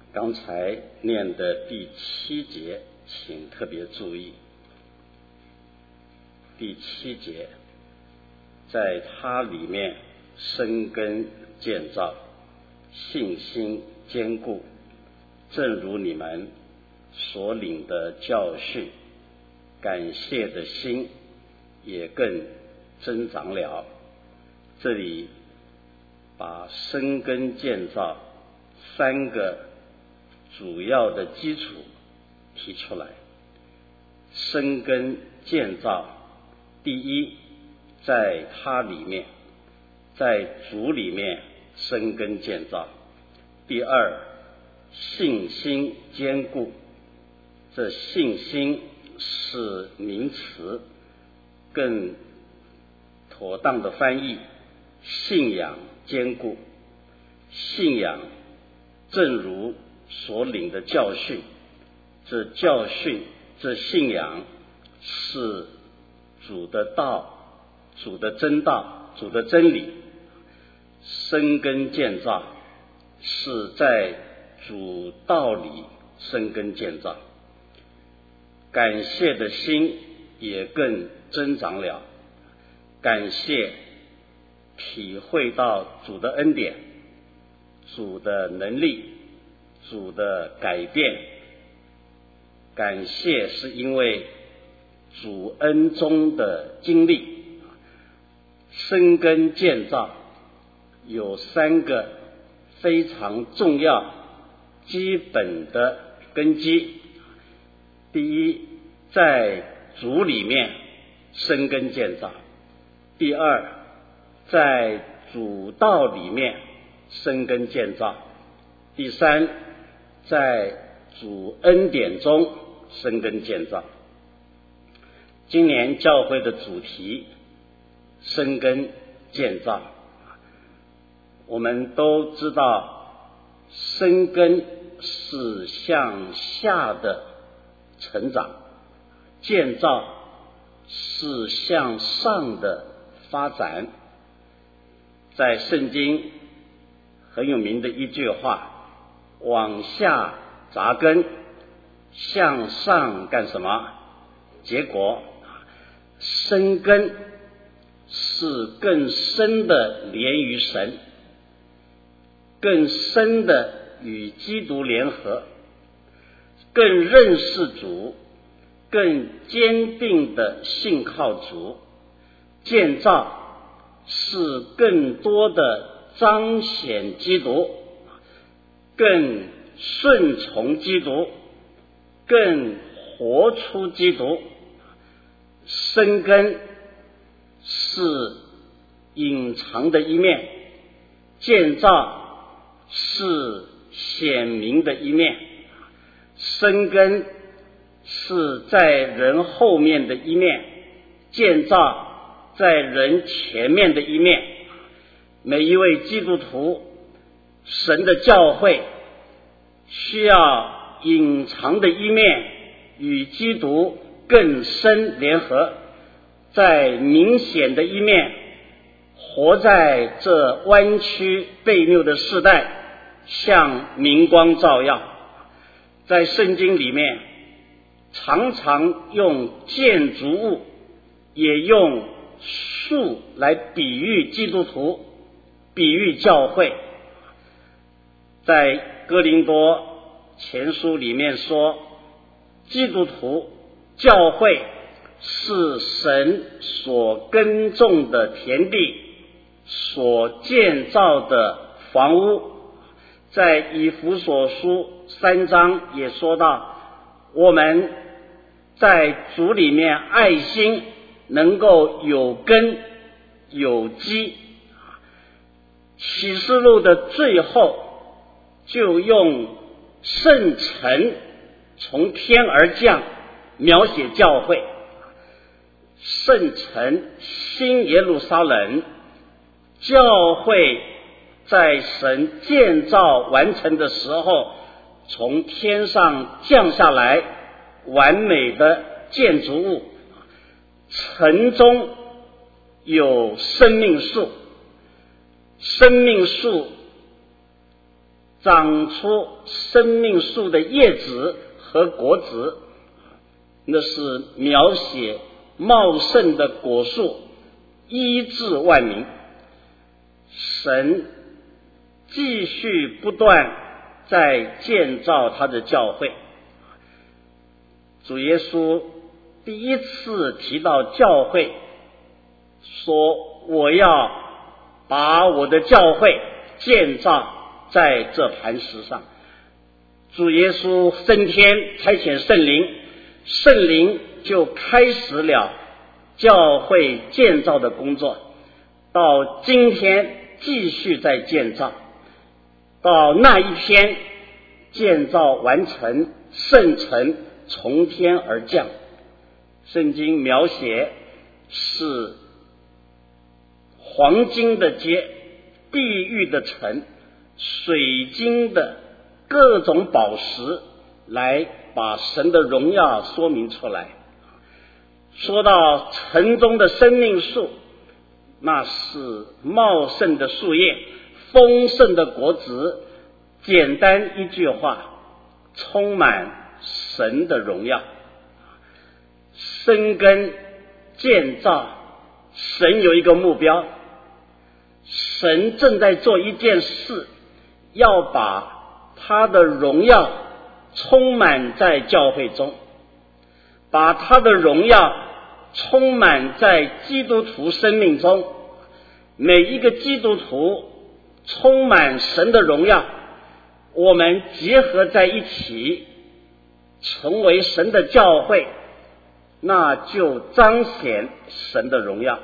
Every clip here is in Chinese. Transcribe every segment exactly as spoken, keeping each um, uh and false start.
刚才念的第七节，请特别注意。第七节，在它里面生根建造，信心坚固，正如你们所领的教训，感谢的心也更增长了。这里把生根建造三个主要的基础提出来。生根建造，第一，在它里面，在主里面生根建造。第二，信心坚固，这信心是名词，更妥当的翻译，信仰坚固。信仰正如所领的教训，这教训，这信仰是主的道，主的真道，主的真理。生根建造是在主道里生根建造，感谢的心也更增长了。感谢体会到主的恩典，主的能力，主的改变。感谢是因为主恩中的经历。生根建造有三个非常重要基本的根基。第一，在主里面生根建造。第二，在主道里面生根建造。第三，在主恩典中生根建造。今年教会的主题生根建造，我们都知道生根是向下的成长，建造是向上的发展。在圣经很有名的一句话，往下扎根，向上干什么？结果。生根是更深的连于神，更深的与基督联合，更认识主，更坚定的信靠主。建造是更多的彰显基督，更顺从基督，更活出基督。生根是隐藏的一面，建造是显明的一面。生根是在人后面的一面，建造在人前面的一面。每一位基督徒，神的教会需要隐藏的一面与基督更深联合，在明显的一面活在这弯曲悖谬的世代，向明光照耀。在圣经里面常常用建筑物也用树来比喻基督徒，比喻教会。在哥林多前书里面说，基督徒教会是神所耕种的田地，所建造的房屋。在以弗所书三章也说到，我们在主里面爱心能够有根有基。启示录的最后就用圣城从天而降描写教会。圣城新耶路撒冷，教会在神建造完成的时候，从天上降下来，完美的建筑物。城中有生命树，生命树长出生命树的叶子和果子，那是描写茂盛的果树医治万民。神继续不断在建造他的教会。主耶稣第一次提到教会，说我要把我的教会建造在这磐石上。主耶稣升天差遣圣灵，圣灵就开始了教会建造的工作，到今天继续在建造，到那一天建造完成，圣城从天而降。圣经描写是黄金的街，碧玉的城，水晶的各种宝石，来把神的荣耀说明出来。说到城中的生命树，那是茂盛的树叶，丰盛的果子，简单一句话，充满神的荣耀。生根建造，神有一个目标，神正在做一件事，要把他的荣耀充满在教会中，把他的荣耀充满在基督徒生命中。每一个基督徒充满神的荣耀，我们结合在一起成为神的教会，那就彰显神的荣耀。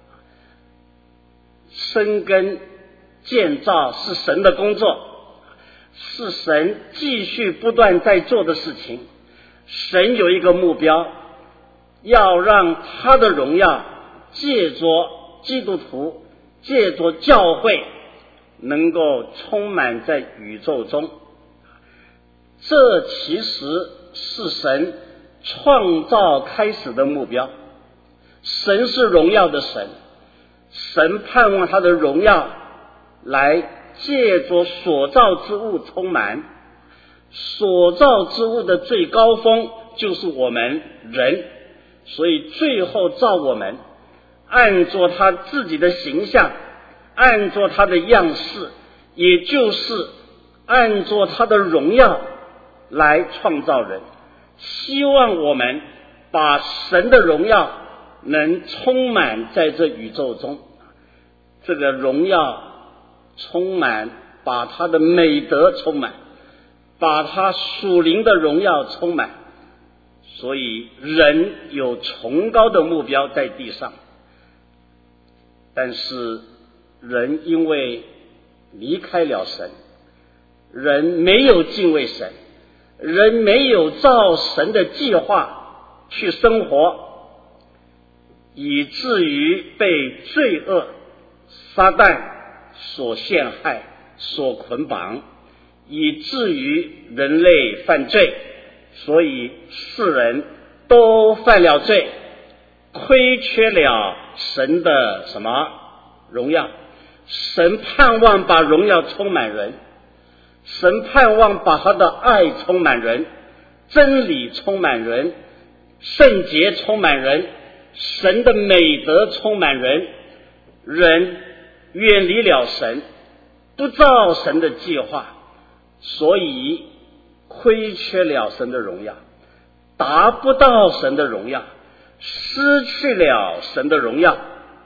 生根建造是神的工作，是神继续不断在做的事情。神有一个目标，要让他的荣耀借着基督徒，借着教会，能够充满在宇宙中。这其实是神创造开始的目标。神是荣耀的神，神盼望他的荣耀来借着所造之物充满。所造之物的最高峰就是我们人，所以最后造我们，按着他自己的形象，按着他的样式，也就是按着他的荣耀来创造人，希望我们把神的荣耀能充满在这宇宙中。这个荣耀充满，把他的美德充满，把他属灵的荣耀充满。所以人有崇高的目标在地上，但是人因为离开了神，人没有敬畏神，人没有照神的计划去生活，以至于被罪恶撒旦所陷害，所捆绑，以至于人类犯罪。所以世人都犯了罪，亏缺了神的什么荣耀。神盼望把荣耀充满人，神盼望把他的爱充满人，真理充满人，圣洁充满人，神的美德充满人。人远离了神，不照神的计划，所以亏缺了神的荣耀，达不到神的荣耀，失去了神的荣耀。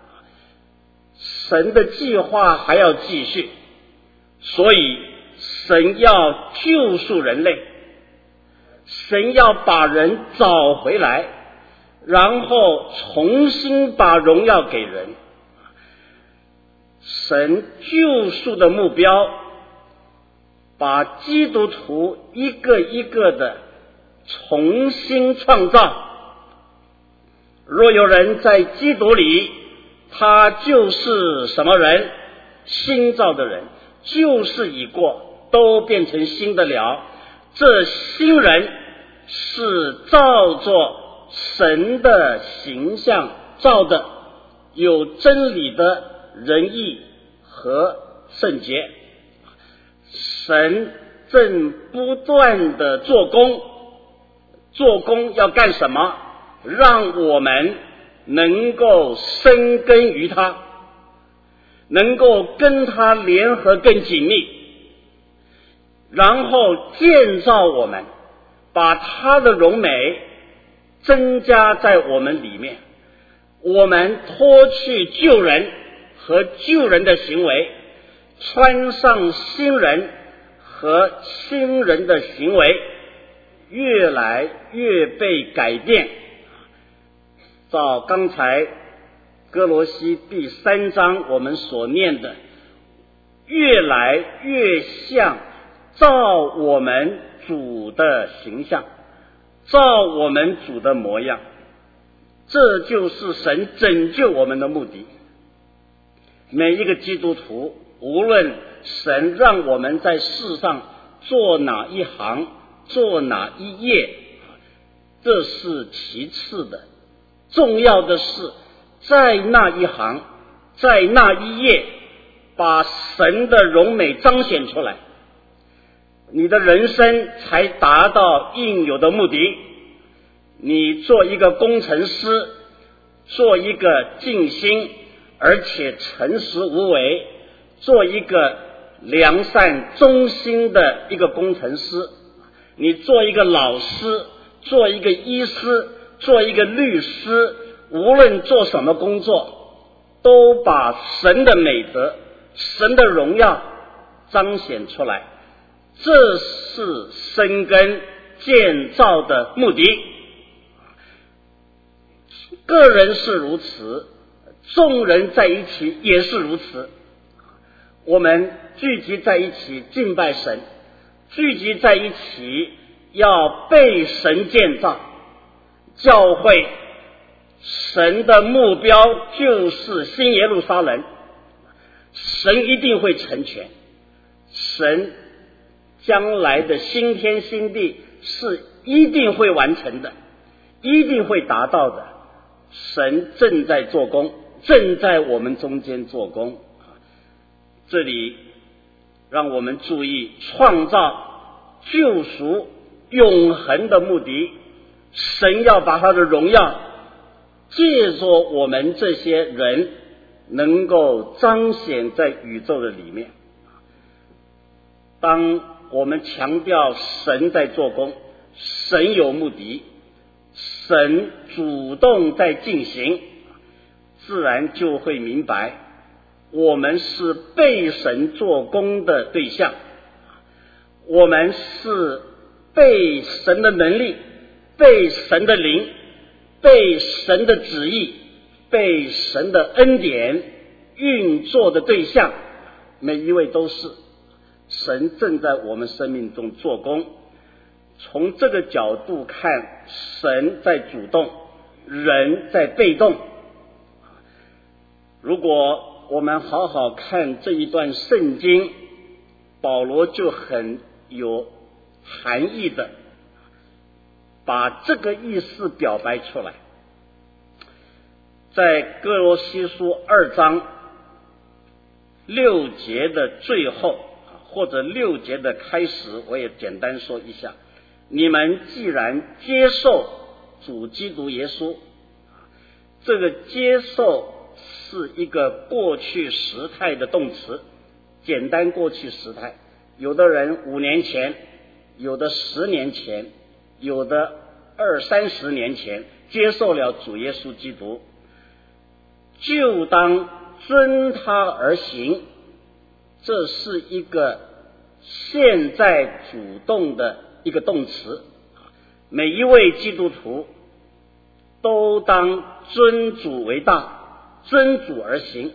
神的计划还要继续，所以神要救赎人类，神要把人找回来，然后重新把荣耀给人。神救赎的目标，把基督徒一个一个的重新创造。若有人在基督里，他就是什么人？新造的人，旧事已过，都变成新的了。这新人是照着神的形象造的，有真理的仁义和圣洁。 神正不断的做工，做工要干什么？让我们能够生根于他，能够跟他联合更紧密，然后建造我们，把他的荣美增加在我们里面，我们脱去旧人和旧人的行为，穿上新人和新人的行为，越来越被改变。照刚才哥罗西第三章我们所念的，越来越像照我们主的形象，照我们主的模样，这就是神拯救我们的目的。每一个基督徒，无论神让我们在世上做哪一行，做哪一业，这是其次的，重要的是在那一行，在那一业，把神的荣美彰显出来，你的人生才达到应有的目的。你做一个工程师，做一个尽心而且诚实无为，做一个良善忠心的一个工程师，你做一个老师，做一个医师，做一个律师，无论做什么工作，都把神的美德、神的荣耀彰显出来，这是生根建造的目的。个人是如此，众人在一起也是如此。我们聚集在一起敬拜神，聚集在一起要被神建造。教会神的目标就是新耶路撒冷，神一定会成全，神将来的新天新地是一定会完成的，一定会达到的。神正在做工，正在我们中间做工。这里让我们注意创造、救赎、永恒的目的，神要把他的荣耀借着我们这些人能够彰显在宇宙的里面。当我们强调神在做工，神有目的，神主动在进行，自然就会明白我们是被神做工的对象，我们是被神的能力、被神的灵、被神的旨意、被神的恩典运作的对象，每一位都是神正在我们生命中做工。从这个角度看，神在主动，人在被动。如果我们好好看这一段圣经，保罗就很有含义的把这个意思表白出来。在哥罗西书二章六节的最后，或者六节的开始，我也简单说一下。你们既然接受主基督耶稣，这个接受是一个过去时态的动词，简单过去时态。有的人五年前，有的十年前，有的二三十年前接受了主耶稣基督，就当遵他而行，这是一个现在主动的一个动词。每一位基督徒都当尊主为大，遵主而行。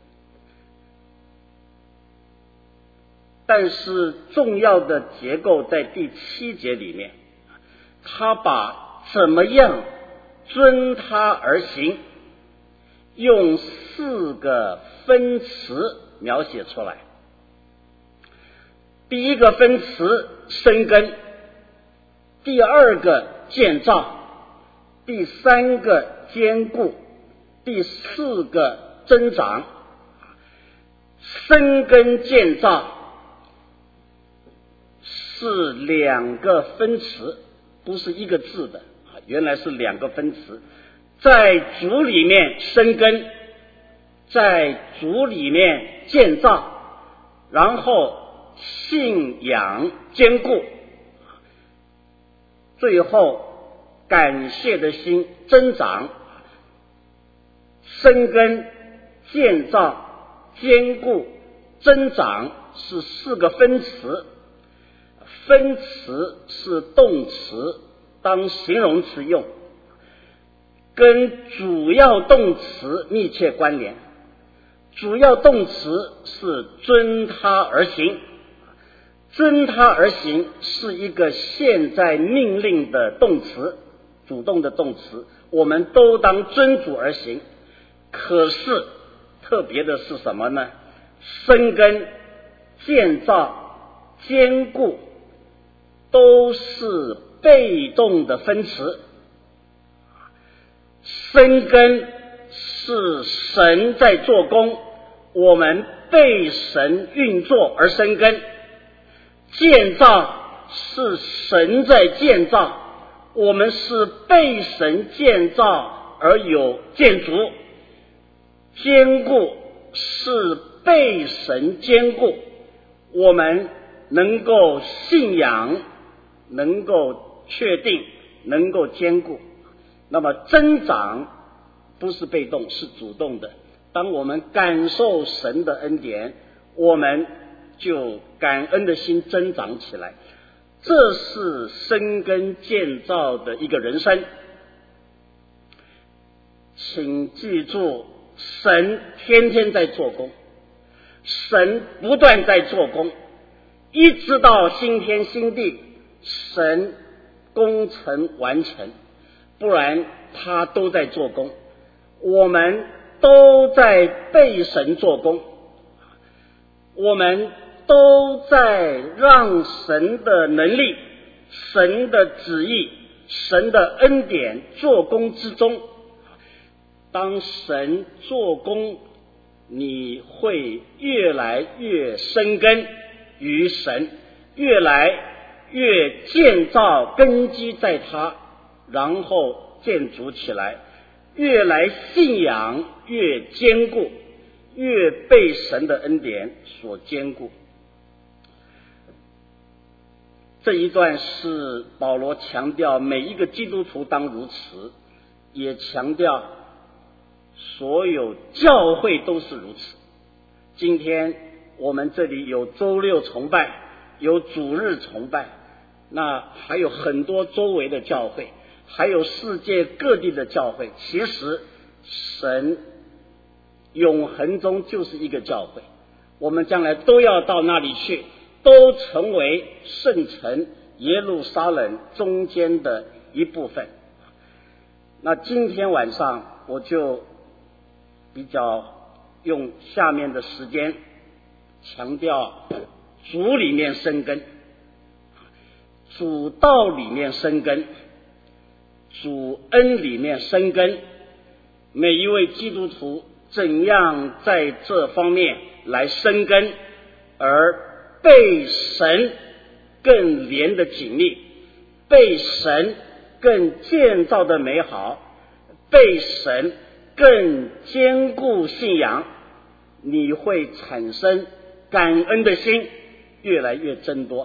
但是重要的结构在第七节里面，他把怎么样遵他而行用四个分词描写出来。第一个分词生根，第二个建造，第三个坚固，第四个增长。生根建造是两个分词，不是一个字的，原来是两个分词，在主里面生根，在主里面建造，然后信仰坚固，最后感谢的心增长，生根、建造、坚固、增长是四个分词，分词是动词当形容词用，跟主要动词密切关联。主要动词是遵他而行，遵他而行是一个现在命令的动词，主动的动词，我们都当遵主而行。可是特别的是什么呢？生根、建造、坚固都是被动的分词。生根是神在做工，我们被神运作而生根；建造是神在建造，我们是被神建造而有建筑；坚固是被神坚固，我们能够信仰，能够确定，能够坚固。那么增长不是被动，是主动的。当我们感受神的恩典，我们就感恩的心增长起来，这是生根建造的一个人生。请记住，神天天在做工，神不断在做工，一直到新天新地，神工程完成，不然他都在做工。我们都在被神做工，我们都在让神的能力、神的旨意、神的恩典做工之中。当神做工，你会越来越生根于神，越来越建造根基在他，然后建筑起来，越来信仰越坚固，越被神的恩典所坚固。这一段是保罗强调每一个基督徒当如此，也强调所有教会都是如此。今天我们这里有周六崇拜，有主日崇拜，那还有很多周围的教会，还有世界各地的教会。其实神永恒中就是一个教会，我们将来都要到那里去，都成为圣城耶路撒冷中间的一部分。那今天晚上我就比较用下面的时间强调主里面生根，主道里面生根，主恩里面生根，每一位基督徒怎样在这方面来生根，而被神更连得紧密，被神更建造的美好，被神更坚固信仰，你会产生感恩的心越来越增多。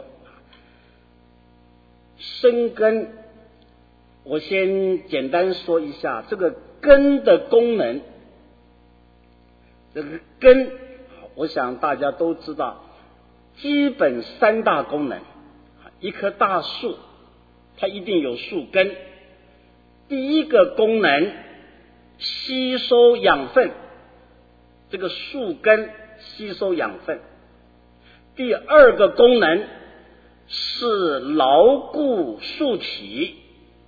生根，我先简单说一下这个根的功能。这个根，我想大家都知道，基本三大功能。一棵大树，它一定有树根。第一个功能，吸收养分，这个树根吸收养分。第二个功能是牢固树体，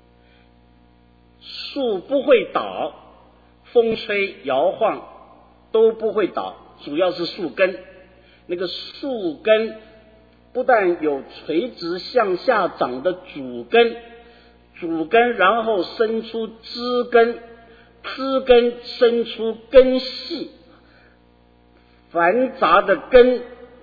树不会倒，风吹摇晃都不会倒，主要是树根。那个树根不但有垂直向下长的主根，主根然后生出枝根，枝根生出根系，繁杂的根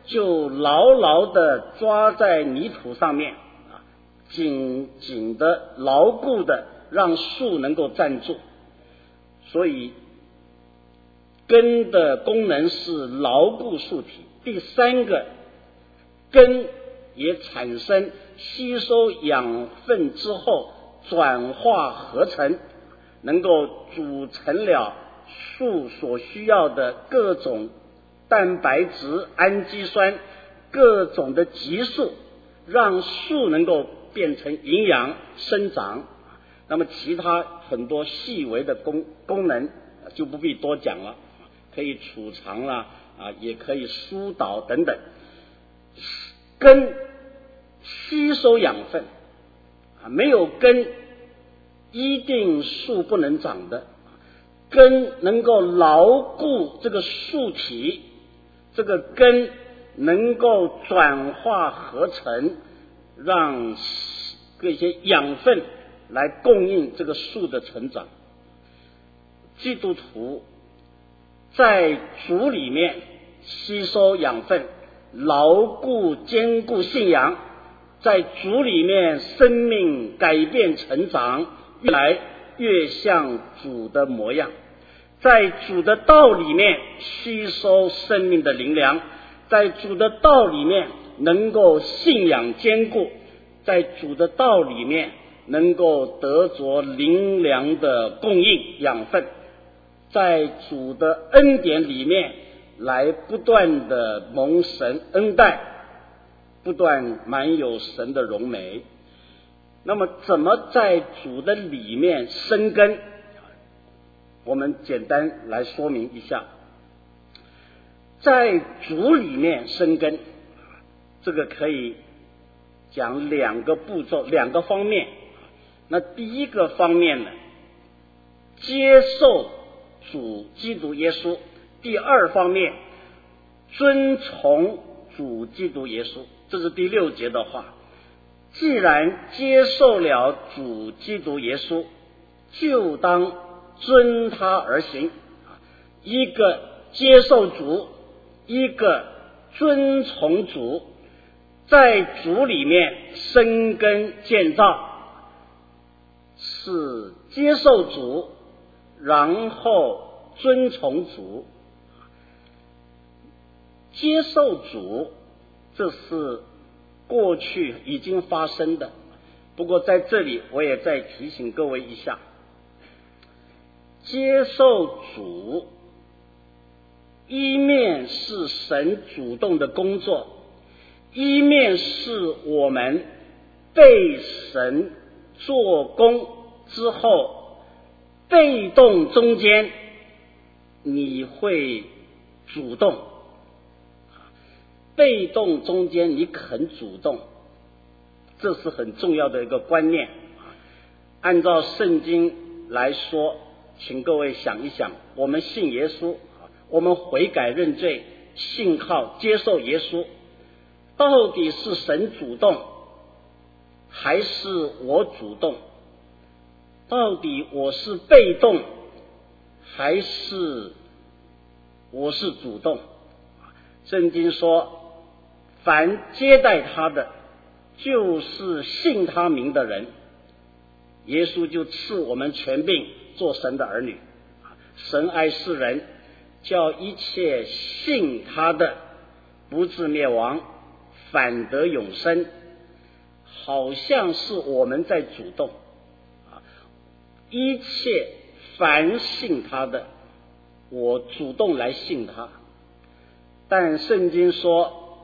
就牢牢地抓在泥土上面，紧紧的牢固的让树能够站住。所以根的功能是牢固树体。第三个，根也产生吸收养分之后转化合成，能够组成了树所需要的各种蛋白质、氨基酸，各种的激素，让树能够变成营养生长。那么其他很多细微的功功能就不必多讲了，可以储藏啦，啊，也可以疏导等等。根吸收养分，啊，没有根一定树不能长的。根能够牢固这个树体，这个根能够转化合成，让这些养分来供应这个树的成长。基督徒在主里面吸收养分，牢固坚固信仰，在主里面生命改变成长，越来越像主的模样，在主的道里面吸收生命的灵粮，在主的道里面能够信仰坚固，在主的道里面能够得着灵粮的供应养分，在主的恩典里面来不断的蒙神恩待，不断满有神的荣美。那么怎么在主的里面生根？我们简单来说明一下。在主里面生根，这个可以讲两个步骤，两个方面。那第一个方面呢，接受主基督耶稣；第二方面，遵从主基督耶稣。这是第六节的话。既然接受了主基督耶稣，就当遵他而行。一个接受主，一个遵从主，在主里面生根建造，是接受主，然后遵从主。接受主，这是过去已经发生的，不过在这里我也再提醒各位一下，接受主一面是神主动的工作，一面是我们被神做工之后，被动中间你会主动，被动中间你肯主动，这是很重要的一个观念。按照圣经来说，请各位想一想，我们信耶稣，我们悔改认罪，信靠接受耶稣，到底是神主动还是我主动？到底我是被动还是我是主动？圣经说，凡接待他的，就是信他名的人。耶稣就赐我们权柄做神的儿女。神爱世人，叫一切信他的不至灭亡，反得永生。好像是我们在主动，一切凡信他的，我主动来信他。但圣经说，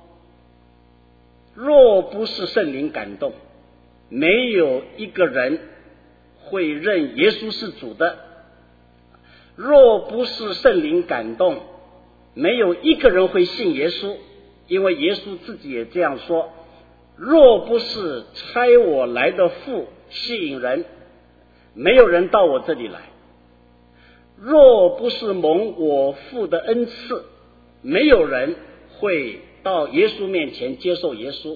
若不是圣灵感动，没有一个人会认耶稣是主的。若不是圣灵感动，没有一个人会信耶稣，因为耶稣自己也这样说，若不是差我来的父吸引人，没有人到我这里来。若不是蒙我父的恩赐，没有人会到耶稣面前接受耶稣。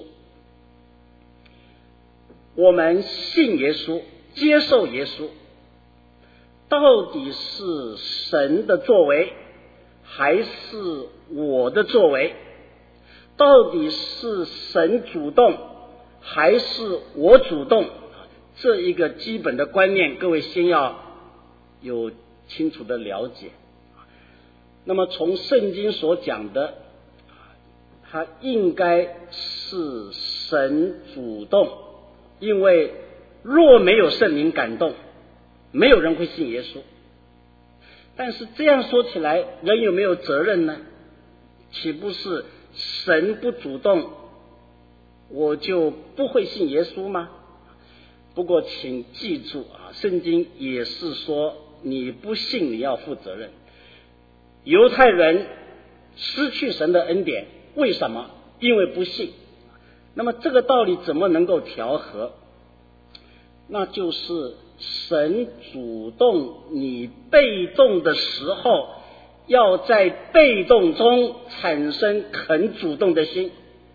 我们信耶稣，接受耶稣，到底是神的作为还是我的作为？ 到底是神主动还是我主动？这一个基本的观念，各位先要有清楚的了解。那么从圣经所讲的，它应该是神主动，因为若没有圣灵感动，没有人会信耶稣。但是这样说起来，人有没有责任呢？岂不是神不主动，我就不会信耶稣吗？不过请记住啊，圣经也是说你不信你要负责任。犹太人失去神的恩典，为什么？因为不信。那么这个道理怎么能够调和？那就是神主动，你被动的时候，要在被动中产生肯主动的心。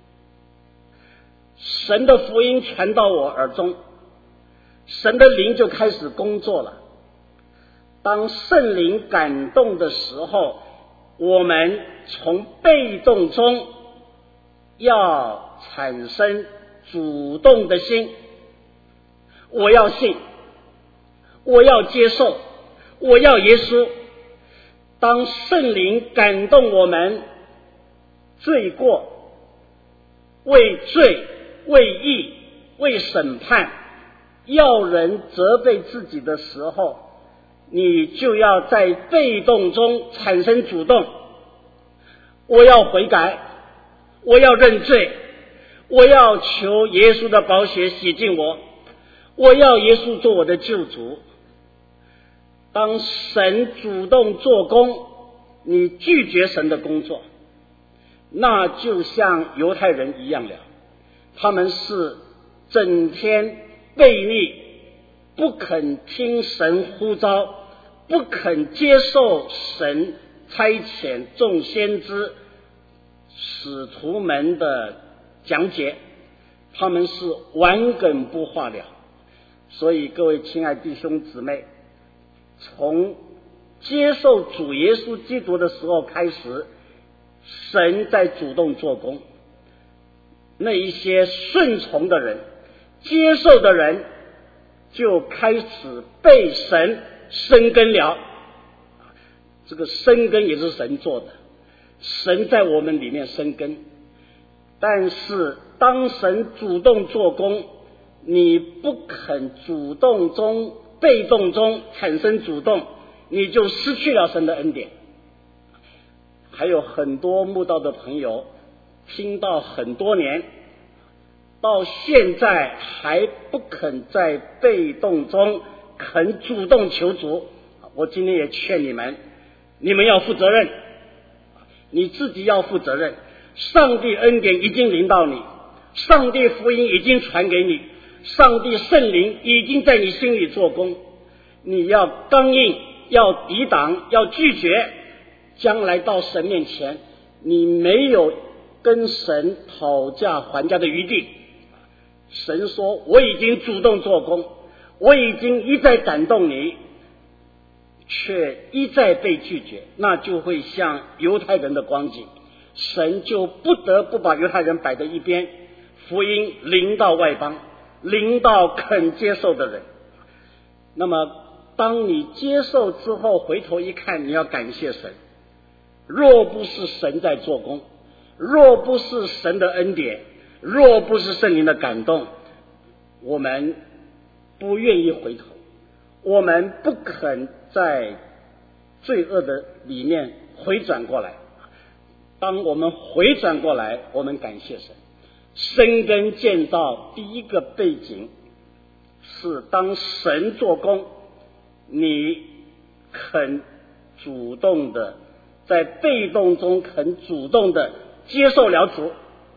神的福音传到我耳中，神的灵就开始工作了。当圣灵感动的时候，我们从被动中要产生主动的心。我要信，我要接受，我要耶稣。当圣灵感动我们罪过、为罪、为义、为审判，要人责备自己的时候，你就要在被动中产生主动。我要悔改，我要认罪，我要求耶稣的宝血洗净我，我要耶稣做我的救主。当神主动做工，你拒绝神的工作，那就像犹太人一样了，他们是整天悖逆，不肯听神呼召，不肯接受神差遣众先知使徒们的讲解，他们是顽梗不化了。所以各位亲爱弟兄姊妹，从接受主耶稣基督的时候开始，神在主动做工。那一些顺从的人、接受的人，就开始被神生根了。这个生根也是神做的，神在我们里面生根。但是当神主动做工，你不肯主动中被动中产生主动，你就失去了神的恩典。还有很多慕道的朋友听到很多年，到现在还不肯在被动中肯主动求主。我今天也劝你们，你们要负责任，你自己要负责任。上帝恩典已经临到你，上帝福音已经传给你，上帝圣灵已经在你心里做工。你要刚硬，要抵挡，要拒绝，将来到神面前，你没有跟神讨价还价的余地。神说我已经主动做工，我已经一再感动你，却一再被拒绝，那就会像犹太人的光景，神就不得不把犹太人摆在一边，福音临到外邦，临到肯接受的人。那么当你接受之后回头一看，你要感谢神。若不是神在做工，若不是神的恩典，若不是圣灵的感动，我们不愿意回头，我们不肯在罪恶的里面回转过来。当我们回转过来，我们感谢神。生根建造第一个背景是当神做工，你肯主动的在被动中肯主动的接受了主。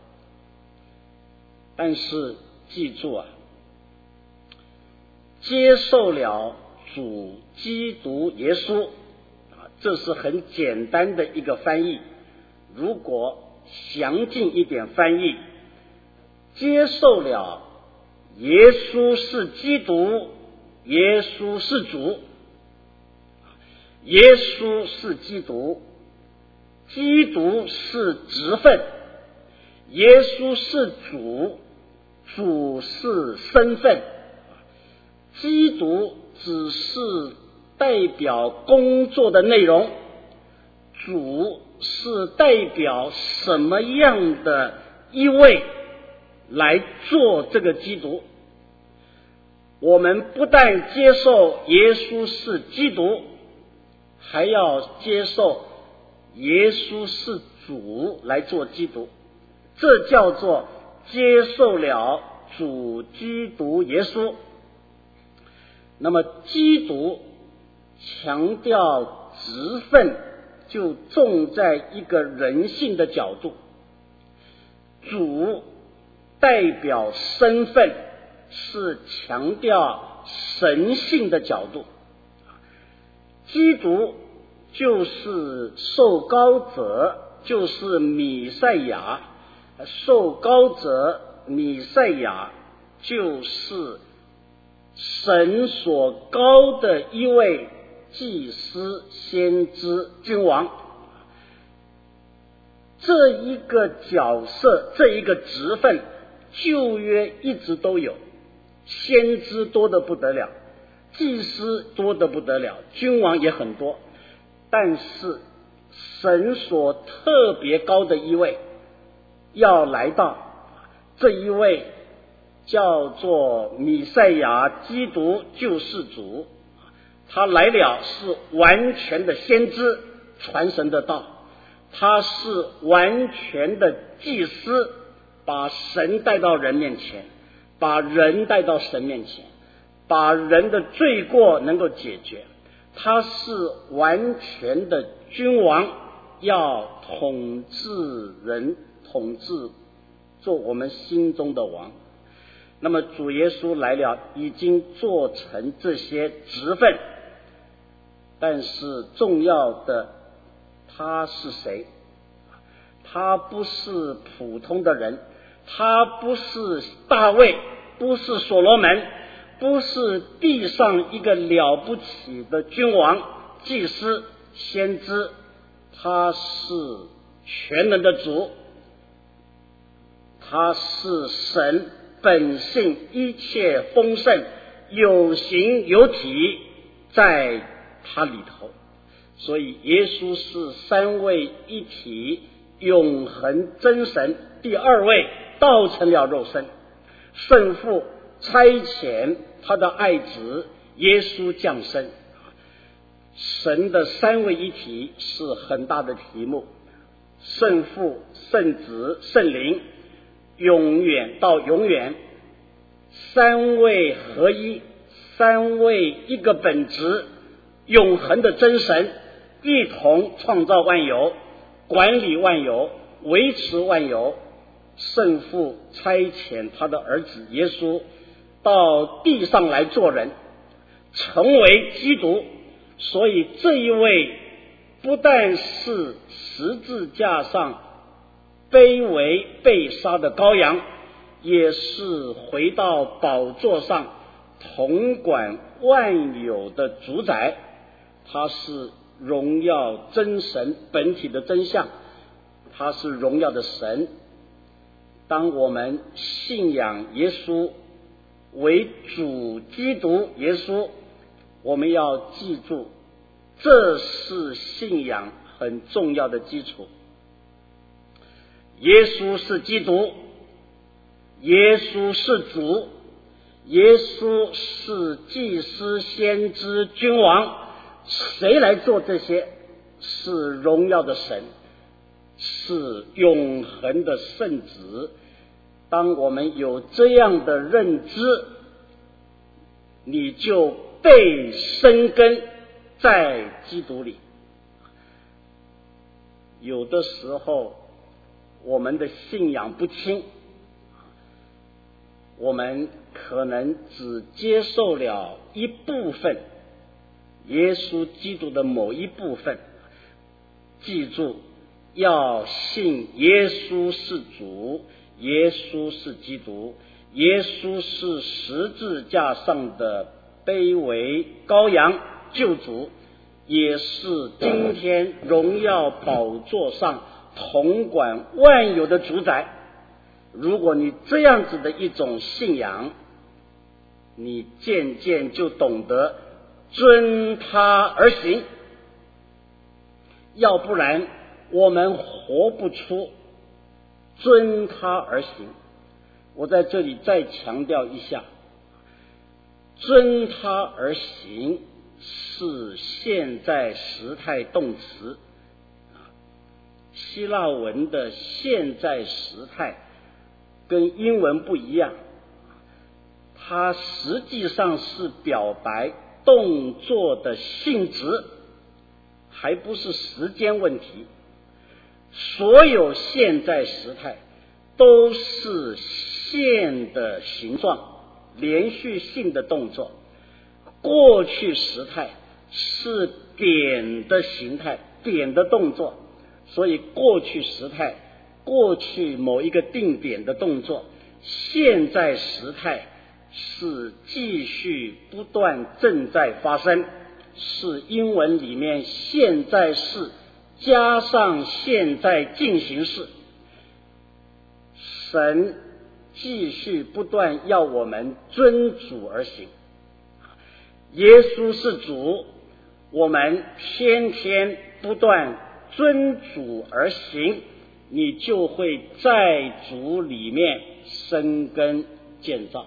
但是记住啊，接受了主基督耶稣，这是很简单的一个翻译。如果详尽一点翻译，接受了耶稣是基督，耶稣是主，耶稣是基督，基督是职分， 耶稣是主，主是身份，基督只是代表工作的内容，主是代表什么样的一位来做这个基督。我们不但接受耶稣是基督，还要接受耶稣是主来做基督，这叫做接受了主基督耶稣。那么基督强调职分，就重在一个人性的角度，主代表身份是强调神性的角度，基督就是受膏者，就是弥赛亚，受膏者弥赛亚就是神所膏的一位祭司、先知、君王。这一个角色，这一个职分，旧约一直都有，先知多得不得了，祭司多得不得了，君王也很多。但是神所特别高的一位要来到，这一位叫做弥赛亚，基督救世主。他来了是完全的先知，传神的道，他是完全的祭司，把神带到人面前，把人带到神面前，把人的罪过能够解决。他是完全的君王，要统治人，统治做我们心中的王。那么主耶稣来了，已经做成这些职分，但是重要的，他是谁？他不是普通的人，他不是大卫，不是所罗门，不是地上一个了不起的君王、祭司、先知，他是全能的主，他是神本性一切丰盛，有形有体在他里头。所以耶稣是三位一体永恒真神，第二位道成了肉身，圣父差遣他的爱子耶稣降生。神的三位一体是很大的题目，圣父、圣子、圣灵，永远到永远，三位合一，三位一个本质，永恒的真神一同创造万有，管理万有，维持万有。圣父差遣他的儿子耶稣到地上来做人，成为基督。所以这一位不但是十字架上卑微被杀的羔羊，也是回到宝座上统管万有的主宰。他是荣耀真神本体的真相，他是荣耀的神。当我们信仰耶稣为主基督耶稣，我们要记住，这是信仰很重要的基础。耶稣是基督，耶稣是主，耶稣是祭司、先知、君王。谁来做这些？是荣耀的神，是永恒的圣子。当我们有这样的认知，你就被生根在基督里。有的时候我们的信仰不清，我们可能只接受了一部分耶稣基督的某一部分。记住，要信耶稣是主，耶稣是基督，耶稣是十字架上的卑微羔羊救主，也是今天荣耀宝座上统管万有的主宰。 如果你这样子的一种信仰，你渐渐就懂得遵他而行，要不然我们活不出遵他而行。我在这里再强调一下，遵他而行是现在时态动词，希腊文的现在时态跟英文不一样，它实际上是表白动作的性质，还不是时间问题。所有现在时态都是线的形状，连续性的动作。过去时态是点的形态，点的动作，所以过去时态，过去某一个定点的动作。现在时态是继续不断正在发生，是英文里面现在式加上现在进行式。神继续不断要我们遵主而行，耶稣是主，我们天天不断遵主而行，你就会在主里面生根建造。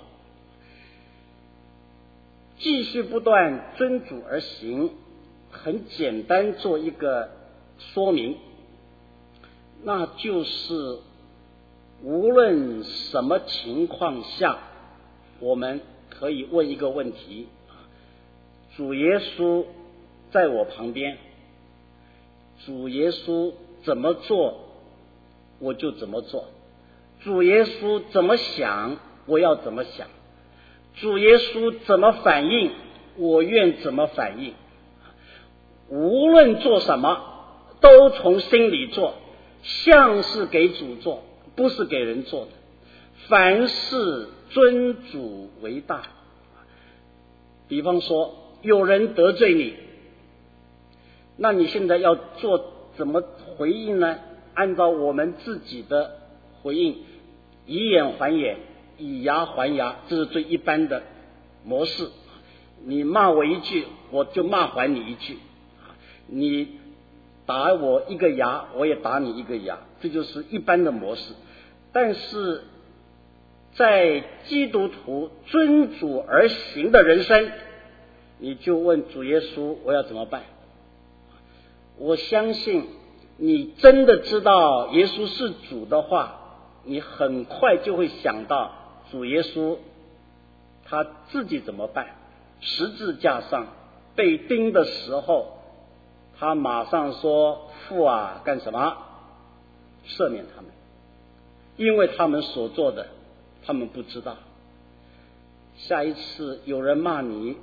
继续不断遵主而行，很简单做一个说明，那就是无论什么情况下，我们可以问一个问题：主耶稣在我旁边，主耶稣怎么做我就怎么做，主耶稣怎么想我要怎么想，主耶稣怎么反应我愿怎么反应。无论做什么都从心里做，像是给主做，不是给人做的。凡事尊主为大。比方说有人得罪你，那你现在要做怎么回应呢？按照我们自己的回应，以眼还眼，以牙还牙，这是最一般的模式。你骂我一句，我就骂还你一句，你打我一个牙，我也打你一个牙，这就是一般的模式。但是在基督徒遵主而行的人生，你就问主耶稣我要怎么办。我相信你真的知道耶稣是主的话，你很快就会想到主耶稣他自己怎么办。十字架上被钉的时候，他马上说：父啊，干什么？赦免他们，因为他们所做的他们不知道。下一次有人骂你，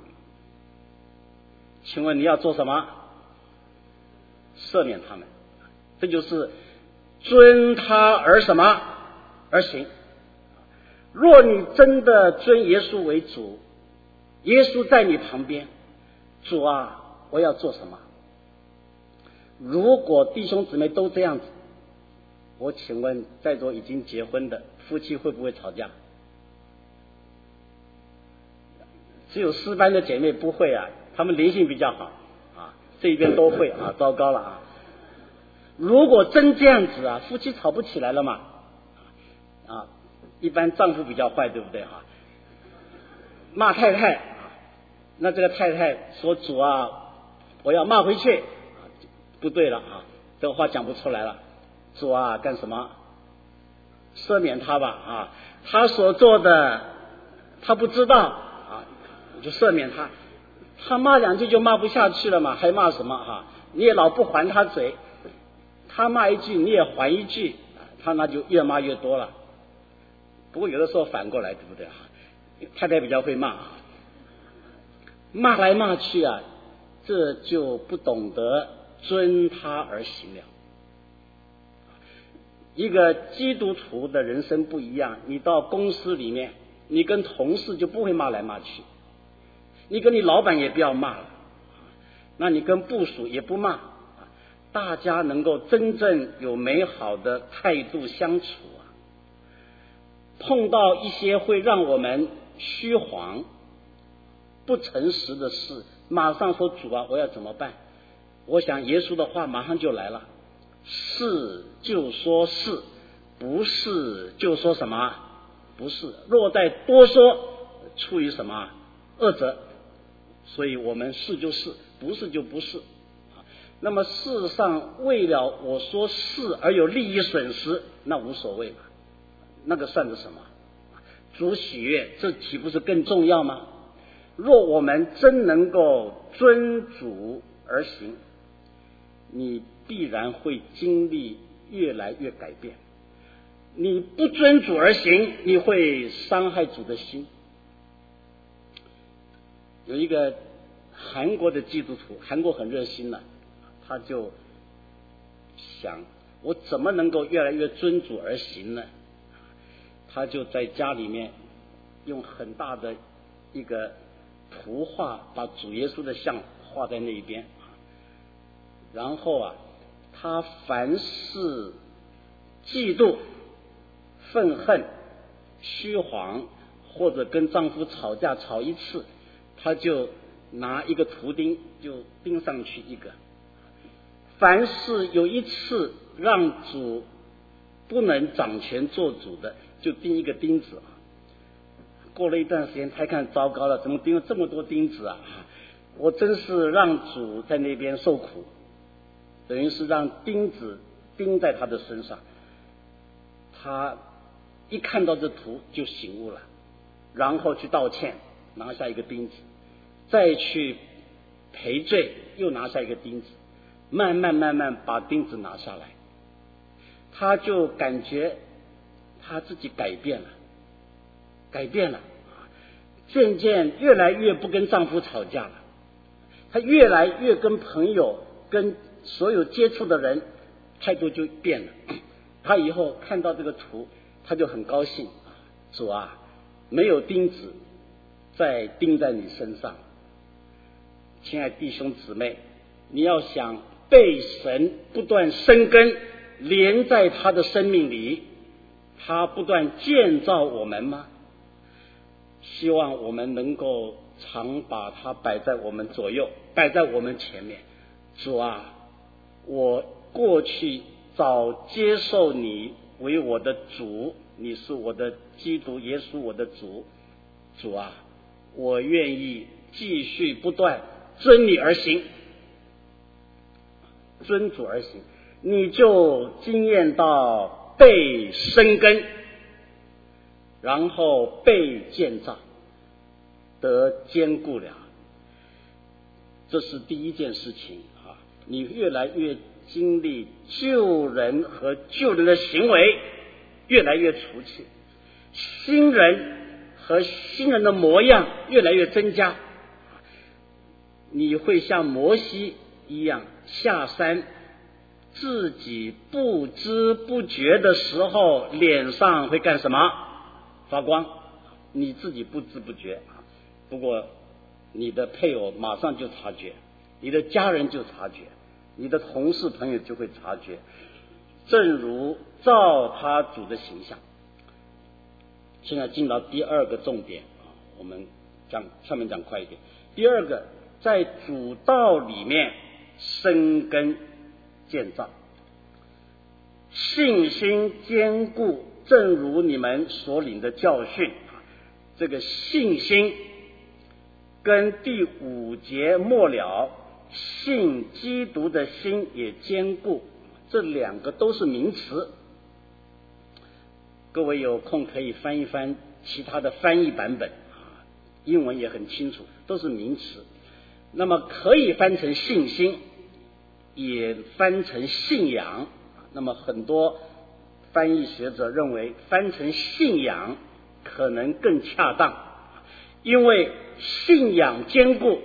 请问你要做什么？赦免他们。这就是遵他而什么而行。若你真的尊耶稣为主，耶稣在你旁边，主啊，我要做什么？如果弟兄姊妹都这样子，我请问在座已经结婚的夫妻会不会吵架？只有诗班的姐妹不会啊，她们灵性比较好啊，这一边都会啊，糟糕了啊！如果真这样子啊，夫妻吵不起来了嘛？啊，一般丈夫比较坏，对不对啊？骂太太，那这个太太说：主啊，我要骂回去。不对了啊，这个话讲不出来了。主啊，干什么？赦免他吧啊！他所做的他不知道啊，你就赦免他。他骂两句就骂不下去了嘛，还骂什么啊？你也老不还他嘴，他骂一句你也还一句，他那就越骂越多了。不过有的时候反过来，对不对啊？太太比较会骂啊，骂来骂去啊，这就不懂得遵他而行了。一个基督徒的人生不一样，你到公司里面，你跟同事就不会骂来骂去，你跟你老板也不要骂了，那你跟部属也不骂，大家能够真正有美好的态度相处啊。 碰到一些会让我们虚晃不诚实的事，马上说主啊，我要怎么办？我想耶稣的话马上就来了，是就说是，不是就说什么不是，若再多说，出于什么恶者。所以我们是就是，不是就不是。那么事实上，为了我说是而有利益损失，那无所谓嘛，那个算是什么？主喜悦，这岂不是更重要吗？若我们真能够遵主而行，你必然会经历越来越改变。你不遵主而行，你会伤害主的心。有一个韩国的基督徒，韩国很热心了，他就想我怎么能够越来越遵主而行呢？他就在家里面用很大的一个图画，把主耶稣的像画在那一边，然后啊，他凡是嫉妒、愤恨、虚谎，或者跟丈夫吵架吵一次，他就拿一个图钉就钉上去一个。凡是有一次让主不能掌权做主的，就钉一个钉子。过了一段时间，他看糟糕了，怎么钉了这么多钉子啊？我真是让主在那边受苦，等于是让钉子钉在他的身上。他一看到这图就醒悟了，然后去道歉，拿下一个钉子，再去赔罪，又拿下一个钉子，慢慢慢慢把钉子拿下来，他就感觉他自己改变了，改变了，渐渐越来越不跟丈夫吵架了，他越来越跟朋友跟所有接触的人态度就变了。他以后看到这个图，他就很高兴，主啊，没有钉子再钉在你身上。亲爱的弟兄姊妹，你要想被神不断生根连在他的生命里，他不断建造我们吗？希望我们能够常把它摆在我们左右，摆在我们前面。主啊，我过去早接受你为我的主，你是我的基督耶稣，我的主。主啊，我愿意继续不断遵你而行，遵主而行，你就经验到被生根，然后被建造，得坚固了。这是第一件事情啊！你越来越经历救人和救人的行为越来越除去，新人和新人的模样越来越增加。你会像摩西一样下山，自己不知不觉的时候脸上会干什么？发光，你自己不知不觉，不过你的配偶马上就察觉，你的家人就察觉，你的同事朋友就会察觉，正如照他主的形象。现在进到第二个重点，我们讲上面讲快一点。第二个，在主道里面生根建造，信心坚固，正如你们所领的教训。这个信心跟第五节末了信基督的心也坚固，这两个都是名词。各位有空可以翻一翻其他的翻译版本，英文也很清楚，都是名词。那么可以翻成信心，也翻成信仰。那么很多翻译学者认为翻成信仰可能更恰当，因为信仰坚固，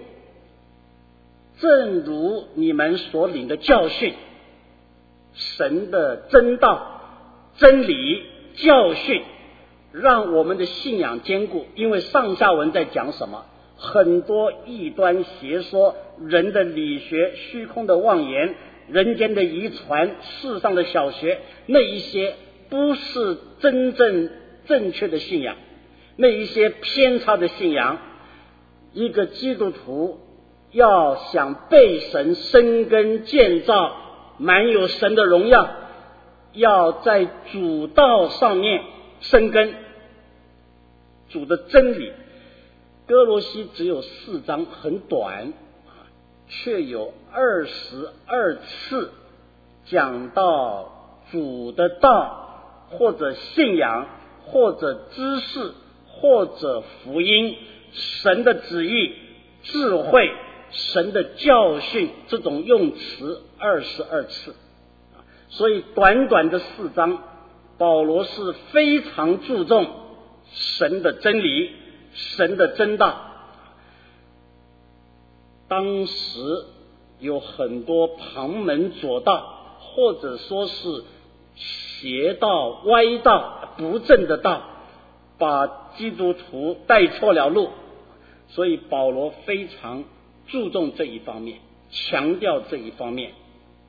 正如你们所领的教训，神的真道、真理、教训，让我们的信仰坚固。因为上下文在讲什么？很多异端邪说，人的理学、虚空的妄言、人间的遗传、世上的小学，那一些不是真正正确的信仰，那一些偏差的信仰。一个基督徒要想被神生根建造，满有神的荣耀，要在主道上面生根。主的真理，哥罗西只有四章，很短，却有二十二次讲到主的道，或者信仰，或者知识，或者福音，神的旨意、智慧、神的教训，这种用词二十二次。所以短短的四章，保罗是非常注重神的真理、神的真道。当时有很多旁门左道，或者说是邪道、歪道、不正的道，把基督徒带错了路。所以保罗非常注重这一方面，强调这一方面。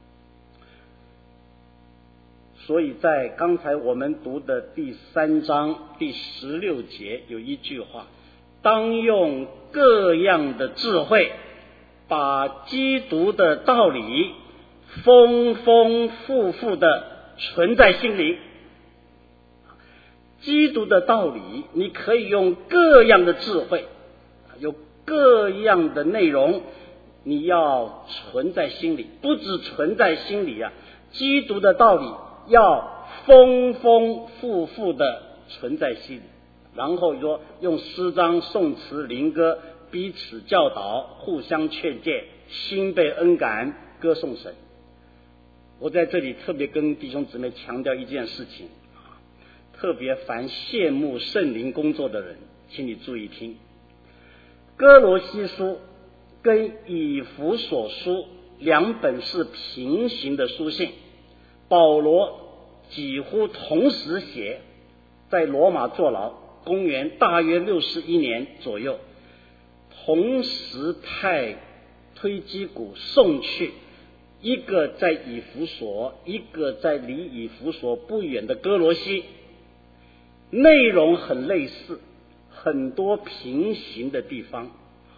所以在刚才我们读的第三章第十六节有一句话，当用各样的智慧，把基督的道理丰丰富富的存在心里。基督的道理你可以用各样的智慧，有各样的内容，你要存在心里。不只存在心里啊，基督的道理要丰丰富富的存在心里。然后说用诗章、颂词、灵歌彼此教导，互相劝诫，心被恩感，歌颂神。我在这里特别跟弟兄姊妹强调一件事情，特别凡羡慕圣灵工作的人，请你注意听。哥罗西书跟以弗所书两本是平行的书信，保罗几乎同时写，在罗马坐牢，公元大约六十一年左右，同时派推基古送去，一个在以弗所，一个在离以弗所不远的哥罗西，内容很类似，很多平行的地方。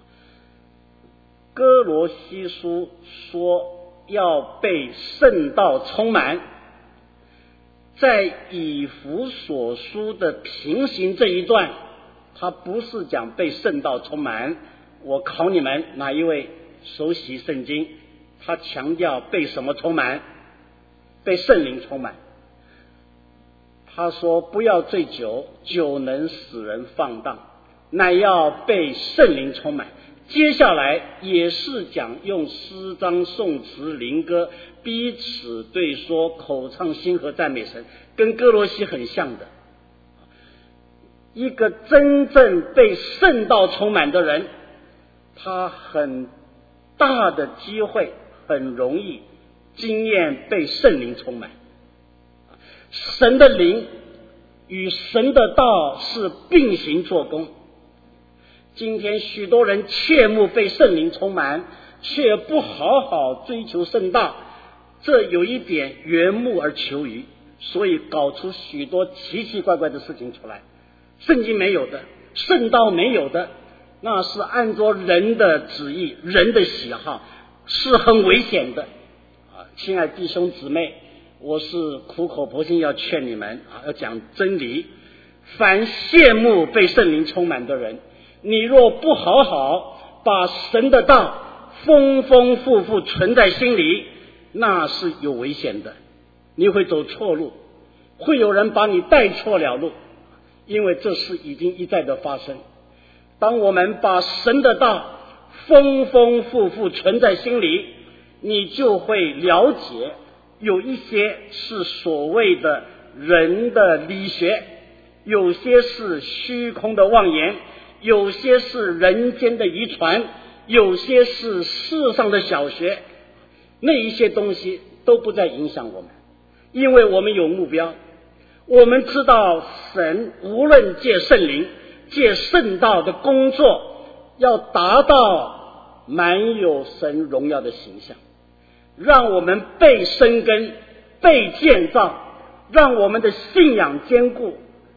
哥罗西书说要被圣道充满，在以弗所书的平行这一段，他不是讲被圣道充满。我考你们哪一位熟悉圣经？他强调被什么充满？被圣灵充满。他说不要醉酒，酒能使人放荡，乃要被圣灵充满。接下来也是讲用诗章、颂词、灵歌彼此对说，口唱心和赞美神，跟哥罗西很像的。一个真正被圣道充满的人，他很大的机会，很容易经验被圣灵充满。神的灵与神的道是并行做工。今天许多人切慕被圣灵充满，却不好好追求圣道，这有一点缘木而求鱼，所以搞出许多奇奇怪怪的事情出来。圣经没有的，圣道没有的，那是按照人的旨意、人的喜好，是很危险的啊！亲爱弟兄姊妹，我是苦口婆心要劝你们啊，要讲真理。凡羡慕被圣灵充满的人，你若不好好把神的道丰丰富富存在心里，那是有危险的，你会走错路，会有人把你带错了路，因为这事已经一再的发生。当我们把神的道丰丰富富存在心里，你就会了解有一些是所谓的人的理学，有些是虚空的妄言，有些是人间的遗传，有些是世上的小学，那一些东西都不再影响我们，因为我们有目标。我们知道神无论借圣灵借圣道的工作，要达到满有神荣耀的形象，让我们被生根被建造，让我们的信仰坚固，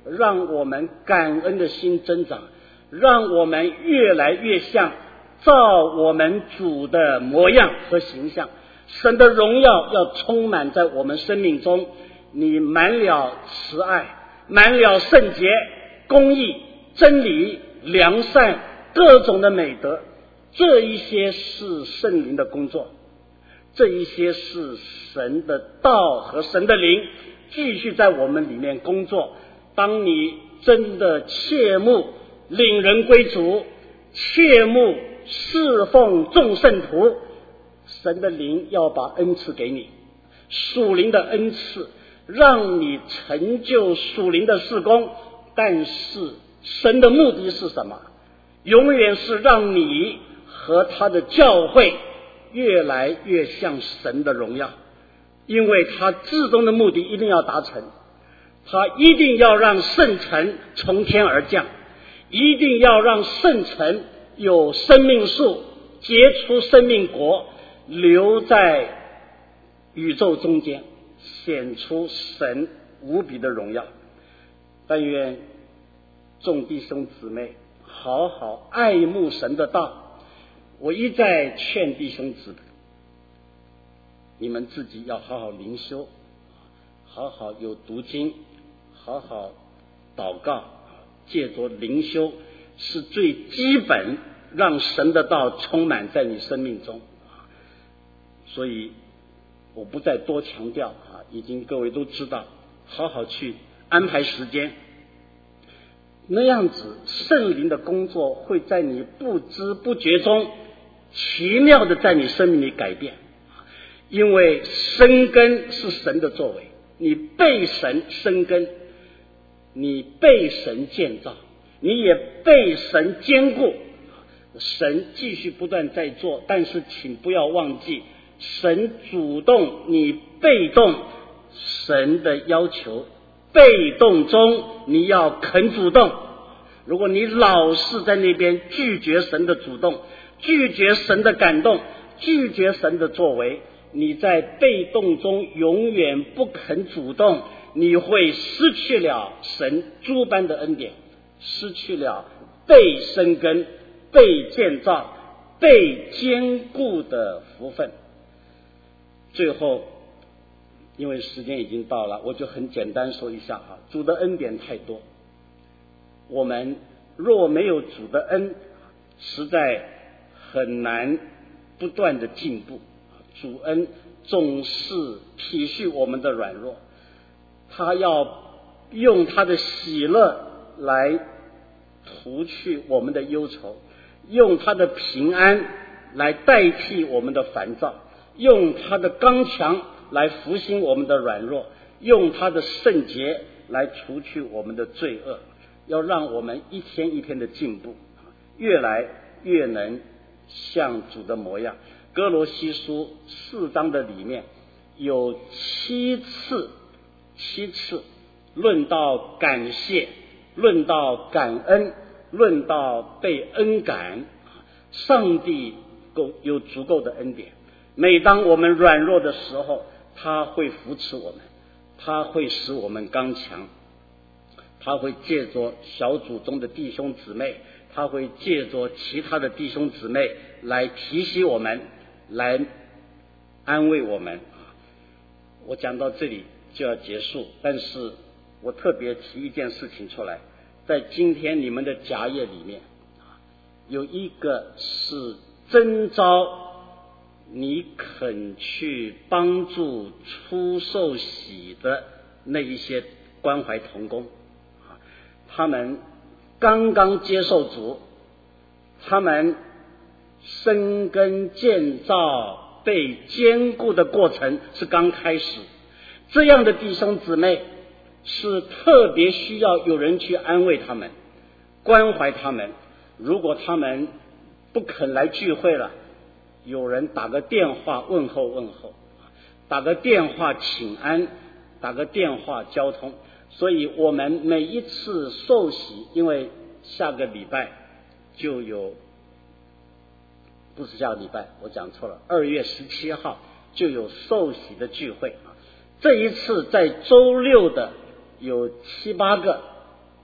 让我们感恩的心增长，让我们越来越像照我们主的模样和形象。神的荣耀要充满在我们生命中，你满了慈爱，满了圣洁、公义、真理、良善，各种的美德，这一些是圣灵的工作，这一些是神的道和神的灵继续在我们里面工作。当你真的切慕领人归主，切慕侍奉众圣徒，神的灵要把恩赐给你，属灵的恩赐，让你成就属灵的事工。但是神的目的是什么？永远是让你和他的教会越来越像神的荣耀，因为他至终的目的一定要达成，他一定要让圣城从天而降，一定要让圣城有生命树，结出生命果，留在宇宙中间，显出神无比的荣耀。但愿众弟兄姊妹好好爱慕神的道。我一再劝弟兄姊妹，你们自己要好好灵修，好好有读经，好好祷告，借着灵修是最基本让神的道充满在你生命中。所以我不再多强调啊，已经各位都知道，好好去安排时间，那样子圣灵的工作会在你不知不觉中奇妙的在你生命里改变。因为生根是神的作为，你被神生根，你被神建造，你也被神坚固。神继续不断在做，但是请不要忘记，神主动，你被动，神的要求，被动中你要肯主动。如果你老是在那边拒绝神的主动，拒绝神的感动，拒绝神的作为，你在被动中永远不肯主动，你会失去了神诸般的恩典，失去了被生根、被建造、被坚固的福分。最后因为时间已经到了，我就很简单说一下啊，主的恩典太多，我们若没有主的恩，实在很难不断的进步。主恩总是体恤我们的软弱，他要用他的喜乐来除去我们的忧愁，用他的平安来代替我们的烦躁，用他的刚强来复兴我们的软弱，用他的圣洁来除去我们的罪恶，要让我们一天一天的进步，越来越能像主的模样。哥罗西书四章的里面有七次七次论到感谢，论到感恩，论到被恩感，上帝够有足够的恩典。每当我们软弱的时候，他会扶持我们，他会使我们刚强，他会借着小组中的弟兄姊妹，他会借着其他的弟兄姊妹来提醒我们，来安慰我们。我讲到这里就要结束，但是我特别提一件事情出来，在今天你们的家业里面有一个是征召你肯去帮助出受洗的那一些关怀同工，他们刚刚接受主，他们生根建造被坚固的过程是刚开始，这样的弟兄姊妹是特别需要有人去安慰他们，关怀他们。如果他们不肯来聚会了，有人打个电话问候问候，打个电话请安，打个电话交通。所以我们每一次受洗，因为下个礼拜就有，不是下个礼拜，我讲错了，二月十七号就有受洗的聚会。这一次在周六的有七八个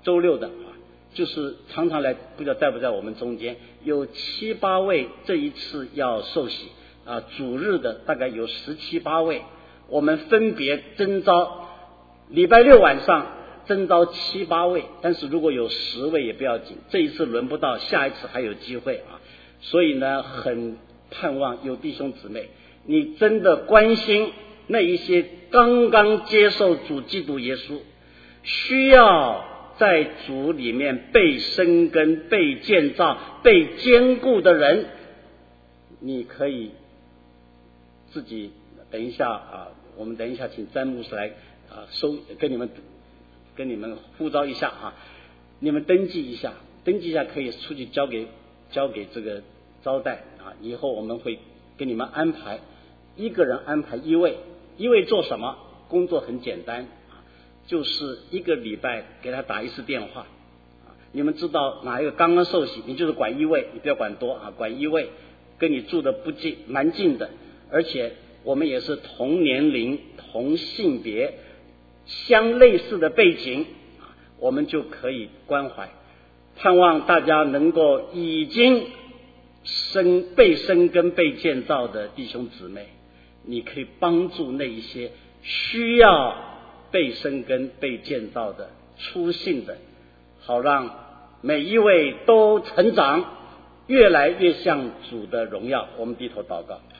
周六的啊，就是常常来，不知道在不在我们中间，有七八位这一次要受洗啊，主日的大概有十七八位，我们分别征召，礼拜六晚上征召七八位，但是如果有十位也不要紧，这一次轮不到，下一次还有机会啊。所以呢，很盼望有弟兄姊妹，你真的关心那一些刚刚接受主基督耶稣，需要在主里面被生根、被建造、被坚固的人，你可以自己等一下啊，我们等一下请詹牧师来啊收跟你们跟你们呼召一下啊，你们登记一下，登记一下可以出去交给交给这个招待啊，以后我们会给你们安排，一个人安排一位，一位做什么？工作很简单啊，就是一个礼拜给他打一次电话啊。你们知道哪一个刚刚受洗，你就是管一位，你不要管多啊，管一位，跟你住的不近，蛮近的，而且我们也是同年龄、同性别、相类似的背景啊，我们就可以关怀。盼望大家能够已经生被生根、被建造的弟兄姊妹，你可以帮助那一些需要被生根、被建造的初信的，好让每一位都成长，越来越像主的荣耀。我们低头祷告。